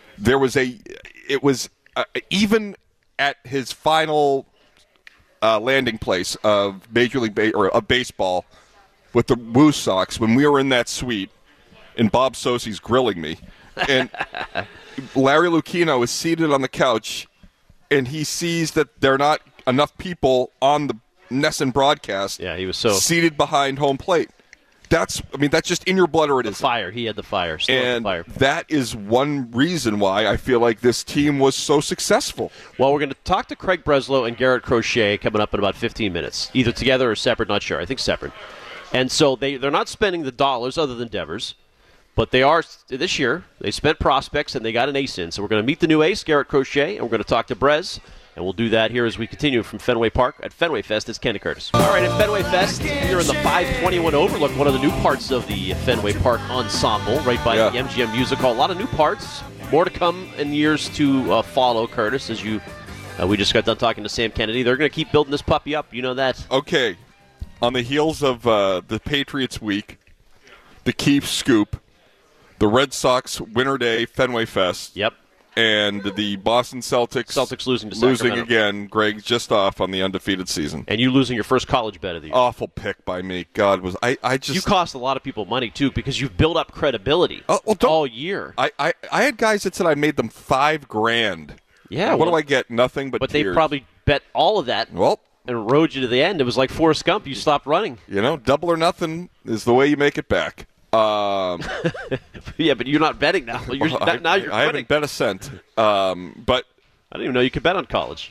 Speaker 6: Even at his final landing place of Major League of Baseball with the Woo Sox, when we were in that suite, and Bob Sosie's grilling me, and Larry Lucchino is seated on the couch, and he sees that there are not enough people on the NESN broadcast.
Speaker 8: Yeah, he was
Speaker 6: seated behind home plate. That's just in your blood, or it isn't.
Speaker 8: Fire. He had the fire.
Speaker 6: And
Speaker 8: the fire.
Speaker 6: That is one reason why I feel like this team was so successful.
Speaker 8: Well, we're going to talk to Craig Breslow and Garrett Crochet coming up in about 15 minutes, either together or separate. Not sure. I think separate. And so they're not spending the dollars other than Devers. But they are, this year, they spent prospects and they got an ace in. So we're going to meet the new ace, Garrett Crochet, and we're going to talk to Brez. And we'll do that here as we continue from Fenway Park at Fenway Fest. It's Ken and Curtis. All right, at Fenway Fest, here in the 521 Overlook, one of the new parts of the Fenway Park Ensemble, right by the MGM Music Hall. A lot of new parts. More to come in years to follow, Curtis, as we just got done talking to Sam Kennedy. They're going to keep building this puppy up. You know that.
Speaker 6: Okay. On the heels of the Patriots week, the Keefe Scoop, the Red Sox Winter Day Fenway Fest.
Speaker 8: Yep.
Speaker 6: And the Boston Celtics
Speaker 8: losing to Sacramento.
Speaker 6: again. Greg's just off on the undefeated season.
Speaker 8: And you losing your first college bet of the year.
Speaker 6: Awful pick by me. God,
Speaker 8: You cost a lot of people money, too, because you've built up credibility all year.
Speaker 6: I had guys that said I made them $5,000.
Speaker 8: Yeah.
Speaker 6: What do I get? Nothing but
Speaker 8: tears. They probably bet all of that and rode you to the end. It was like Forrest Gump. You stopped running.
Speaker 6: Double or nothing is the way you make it back.
Speaker 8: Yeah, but you're not betting now. Now you're quitting.
Speaker 6: I haven't bet a cent. But
Speaker 8: I didn't even know you could bet on college.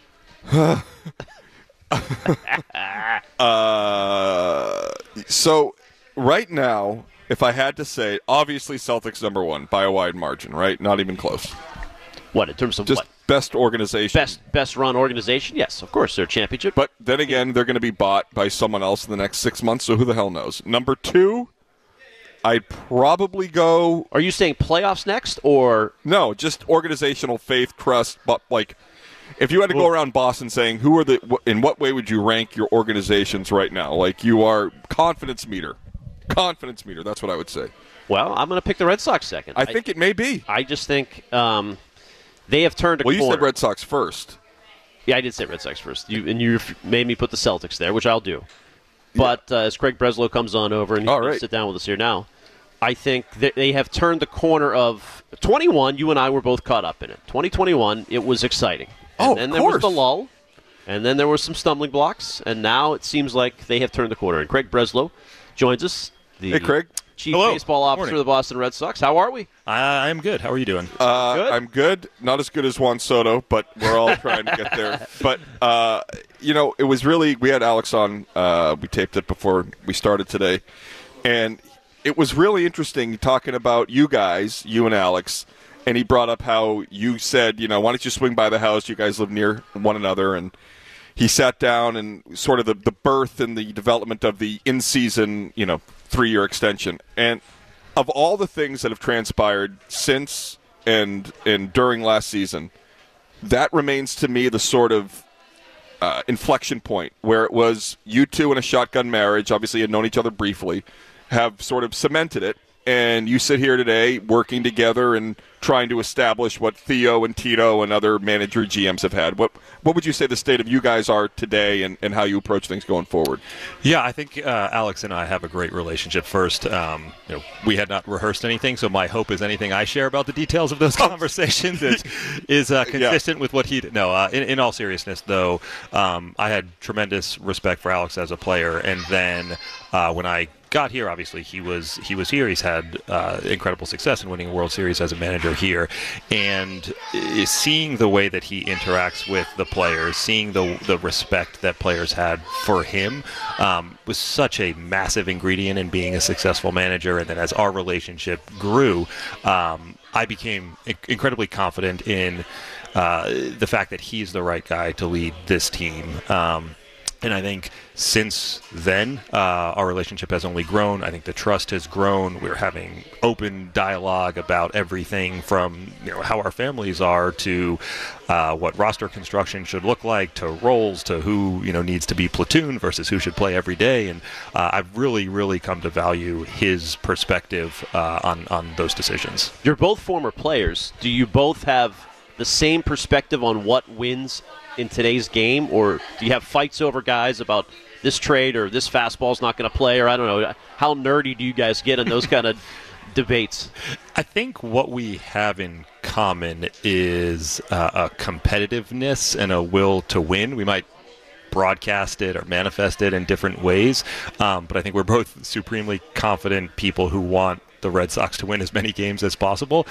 Speaker 6: So right now, if I had to say, obviously Celtics number one by a wide margin, right? Not even close.
Speaker 8: What, in terms of
Speaker 6: just
Speaker 8: what?
Speaker 6: Best organization.
Speaker 8: Best run organization? Yes, of course, they're a championship.
Speaker 6: But then again, they're going to be bought by someone else in the next 6 months, so who the hell knows? Number two, I'd probably go...
Speaker 8: Are you saying playoffs next, or...
Speaker 6: No, just organizational faith, trust, but like... If you had to go around Boston saying, in what way would you rank your organizations right now? Like, you are confidence meter. Confidence meter, that's what I would say.
Speaker 8: Well, I'm going to pick the Red Sox second.
Speaker 6: I think it may be.
Speaker 8: I just think they have turned a corner.
Speaker 6: Well, you said Red Sox first.
Speaker 8: Yeah, I did say Red Sox first. You made me put the Celtics there, which I'll do. But as Craig Breslow comes on over and he'll sit down with us here now, I think that they have turned the corner of 21. You and I were both caught up in it. 2021, it was exciting. And then there was the lull, and then there were some stumbling blocks, and now it seems like they have turned the corner. And Craig Breslow joins us, the Chief Baseball Officer of the Boston Red Sox. How are we?
Speaker 11: I'm good. How are you doing?
Speaker 8: Good?
Speaker 6: I'm good. Not as good as Juan Soto, but we're all trying to get there. But, it was really – we had Alex on. We taped it before we started today. And it was really interesting talking about you guys, you and Alex, and he brought up how you said, why don't you swing by the house? You guys live near one another. And he sat down and sort of the birth and the development of the in-season, 3-year extension. And of all the things that have transpired since and during last season, that remains to me the sort of inflection point where it was you two in a shotgun marriage, obviously had known each other briefly, have sort of cemented it, and you sit here today working together and trying to establish what Theo and Tito and other manager GMs have had. What would you say the state of you guys are today and how you approach things going forward?
Speaker 11: Yeah, I think Alex and I have a great relationship. First, we had not rehearsed anything, so my hope is anything I share about the details of those conversations is consistent with what he did. No, in all seriousness, though, I had tremendous respect for Alex as a player, and then when I got here, obviously he was here. He's had incredible success in winning a World Series as a manager here, and seeing the way that he interacts with the players, seeing the respect that players had for him was such a massive ingredient in being a successful manager. And then as our relationship grew, I became incredibly confident in the fact that he's the right guy to lead this team. And I think since then, our relationship has only grown. I think the trust has grown. We're having open dialogue about everything from how our families are to what roster construction should look like, to roles, to who needs to be platoon versus who should play every day. And I've really, really come to value his perspective on those decisions.
Speaker 8: You're both former players. Do you both have the same perspective on what wins in today's game, or do you have fights over guys about this trade or this fastball's not going to play, or I don't know? How nerdy do you guys get in those kind of debates?
Speaker 11: I think what we have in common is a competitiveness and a will to win. We might broadcast it or manifest it in different ways, but I think we're both supremely confident people who want the Red Sox to win as many games as possible.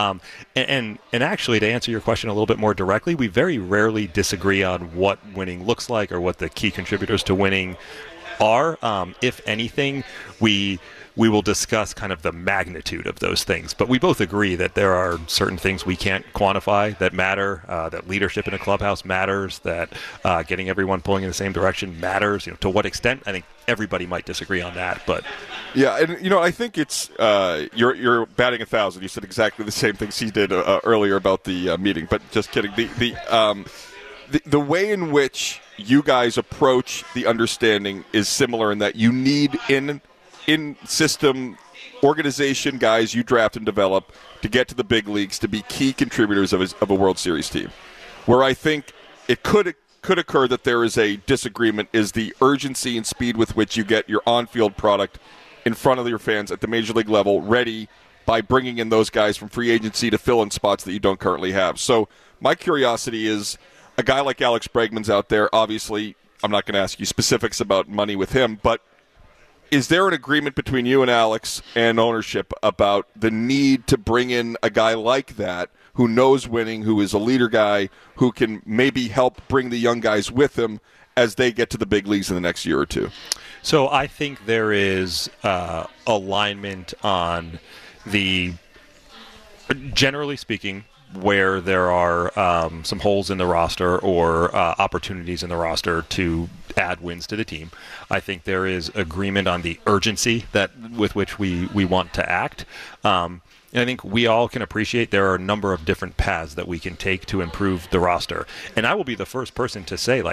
Speaker 11: And actually, to answer your question a little bit more directly, we very rarely disagree on what winning looks like or what the key contributors to winning are. If anything, we will discuss kind of the magnitude of those things. But we both agree that there are certain things we can't quantify that matter, that leadership in a clubhouse matters, that getting everyone pulling in the same direction matters. To what extent, I think everybody might disagree on that. But
Speaker 6: yeah, and I think it's you're batting 1,000. You said exactly the same things he did earlier about the meeting, but just kidding. The way in which you guys approach the understanding is similar in that you need in system organization guys you draft and develop to get to the big leagues to be key contributors of a World Series team. Where I think it could occur that there is a disagreement is the urgency and speed with which you get your on-field product in front of your fans at the major league level ready by bringing in those guys from free agency to fill in spots that you don't currently have. So my curiosity is a guy like Alex Bregman's out there. Obviously, I'm not going to ask you specifics about money with him, but is there an agreement between you and Alex and ownership about the need to bring in a guy like that who knows winning, who is a leader guy, who can maybe help bring the young guys with him as they get to the big leagues in the next year or two?
Speaker 11: So I think there is alignment on the, generally speaking, where there are some holes in the roster or opportunities in the roster to add wins to the team. I think there is agreement on the urgency with which we want to act. And I think we all can appreciate there are a number of different paths that we can take to improve the roster. And I will be the first person to say,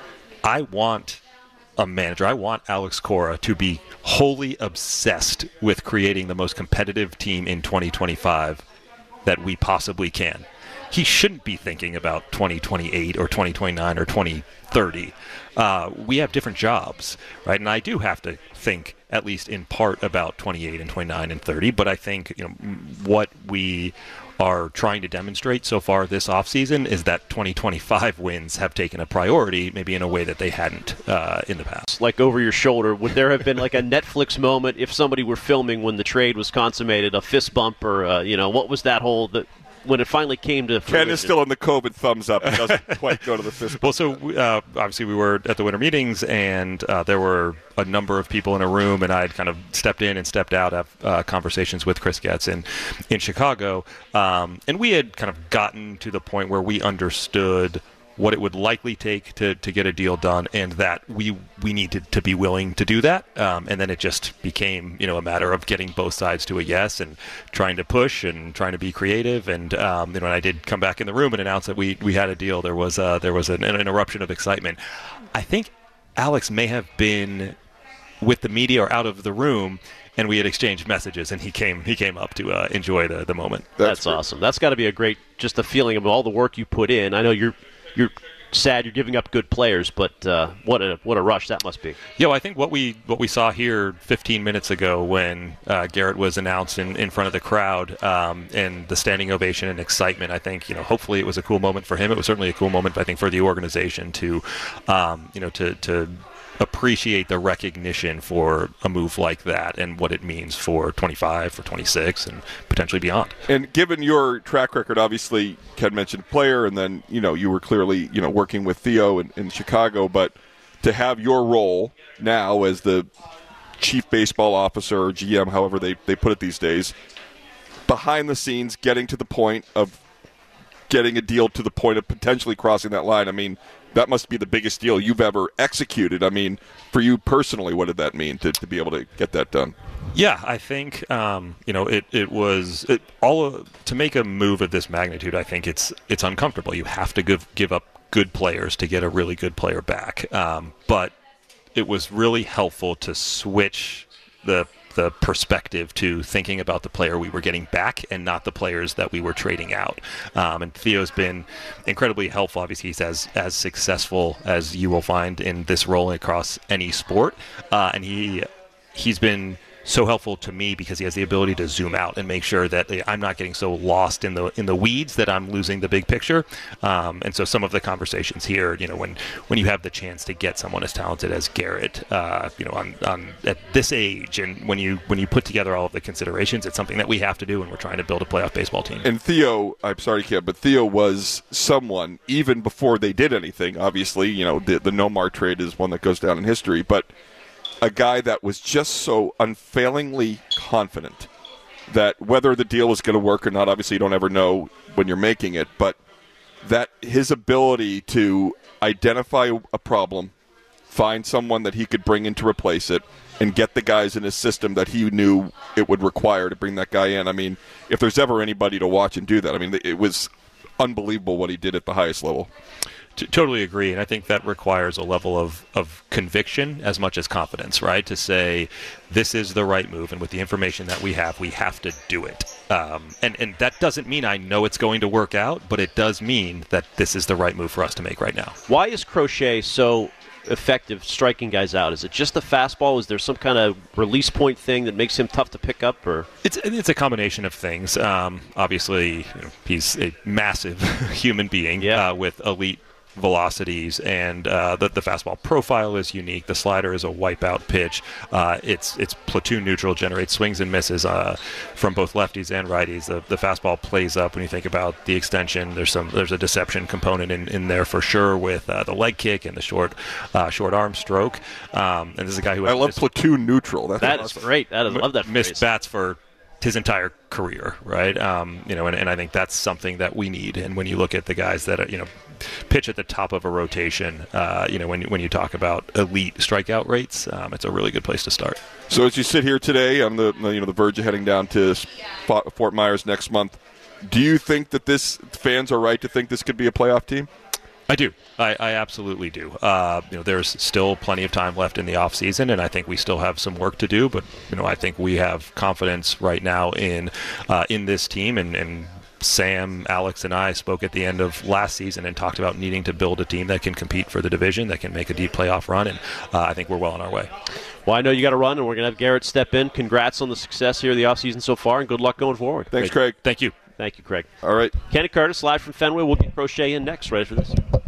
Speaker 11: I want a manager, I want Alex Cora to be wholly obsessed with creating the most competitive team in 2025 that we possibly can. He shouldn't be thinking about 2028 or 2029 or 2030. We have different jobs, right? And I do have to think, at least in part, about 28 and 29 and 30. But I think what we are trying to demonstrate so far this offseason is that 2025 wins have taken a priority, maybe in a way that they hadn't in the past.
Speaker 8: Like over your shoulder, would there have been like a Netflix moment if somebody were filming when the trade was consummated, a fist bump or, what was that whole... when it finally came to fruition?
Speaker 6: Ken is still in the COVID thumbs up. He doesn't quite go to the fist bump.
Speaker 11: Well, so obviously we were at the winter meetings, and there were a number of people in a room, and I had kind of stepped in and stepped out of conversations with Chris Getz in Chicago. And we had kind of gotten to the point where we understood what it would likely take to get a deal done, and that we needed to be willing to do that. And then it just became, a matter of getting both sides to a yes and trying to push and trying to be creative. And when I did come back in the room and announce that we had a deal, there was an eruption of excitement. I think Alex may have been with the media or out of the room, and we had exchanged messages, and he came up to enjoy the moment.
Speaker 8: That's awesome. That's got to be just the feeling of all the work you put in. I know you're sad you're giving up good players, but what a rush that must be.
Speaker 11: I think what we saw here 15 minutes ago when Garrett was announced in front of the crowd, and the standing ovation and excitement, I think hopefully it was a cool moment for him. It was certainly a cool moment, I think, for the organization to to appreciate the recognition for a move like that and what it means for 25, for 26, and potentially beyond.
Speaker 6: And given your track record, obviously, Ken mentioned player, and then, you were clearly, working with Theo in Chicago, but to have your role now as the chief baseball officer or GM, however they put it these days, behind the scenes, getting to the point of getting a deal to the point of potentially crossing that line, I mean, that must be the biggest deal you've ever executed. I mean, for you personally, what did that mean to be able to get that done?
Speaker 11: Yeah, I think it was to make a move of this magnitude. I think it's uncomfortable. You have to give up good players to get a really good player back. But it was really helpful to switch the perspective to thinking about the player we were getting back and not the players that we were trading out. And Theo's been incredibly helpful. Obviously, he's as successful as you will find in this role across any sport. And he's been so helpful to me because he has the ability to zoom out and make sure that I'm not getting so lost in the weeds that I'm losing the big picture. And so some of the conversations here, when you have the chance to get someone as talented as Garrett, on at this age, and when you put together all of the considerations, it's something that we have to do when we're trying to build a playoff baseball team.
Speaker 6: And Theo, I'm sorry, Kim, but Theo was someone even before they did anything. Obviously, the Nomar trade is one that goes down in history, but a guy that was just so unfailingly confident that whether the deal was going to work or not, obviously you don't ever know when you're making it, but that his ability to identify a problem, find someone that he could bring in to replace it, and get the guys in his system that he knew it would require to bring that guy in. I mean, if there's ever anybody to watch and do that, I mean, it was unbelievable what he did at the highest level.
Speaker 11: Totally agree, and I think that requires a level of conviction as much as confidence, right? To say this is the right move, and with the information that we have to do it. And that doesn't mean I know it's going to work out, but it does mean that this is the right move for us to make right now.
Speaker 8: Why is Crochet so effective striking guys out? Is it just the fastball? Is there some kind of release point thing that makes him tough to pick up? Or
Speaker 11: it's a combination of things. Obviously, he's a massive human being with elite velocities, and the fastball profile is unique. The slider is a wipeout pitch. It's platoon neutral, generates swings and misses from both lefties and righties. The fastball plays up when you think about the extension. There's a deception component in there for sure with the leg kick and the short arm stroke. And this is a guy who
Speaker 6: I love platoon neutral.
Speaker 8: That is great. I love that.
Speaker 11: Missed bats for his entire career, right? And I think that's something that we need. And when you look at the guys that pitch at the top of a rotation, when you talk about elite strikeout rates, it's a really good place to start.
Speaker 6: So as you sit here today on the verge of heading down to Fort Myers next month, do you think that fans are right to think this could be a playoff team?
Speaker 11: I do. I absolutely do. There's still plenty of time left in the off season, and I think we still have some work to do. But I think we have confidence right now in this team. And Sam, Alex, and I spoke at the end of last season and talked about needing to build a team that can compete for the division, that can make a deep playoff run, and I think we're well on our way.
Speaker 8: Well, I know you got to run, and we're going to have Garrett step in. Congrats on the success here of the offseason so far, and good luck going forward.
Speaker 6: Thanks, Craig.
Speaker 11: Thank you.
Speaker 8: Thank you, Craig.
Speaker 6: All right.
Speaker 8: Kenny Curtis, live from Fenway. We'll get Crochet in next right after this.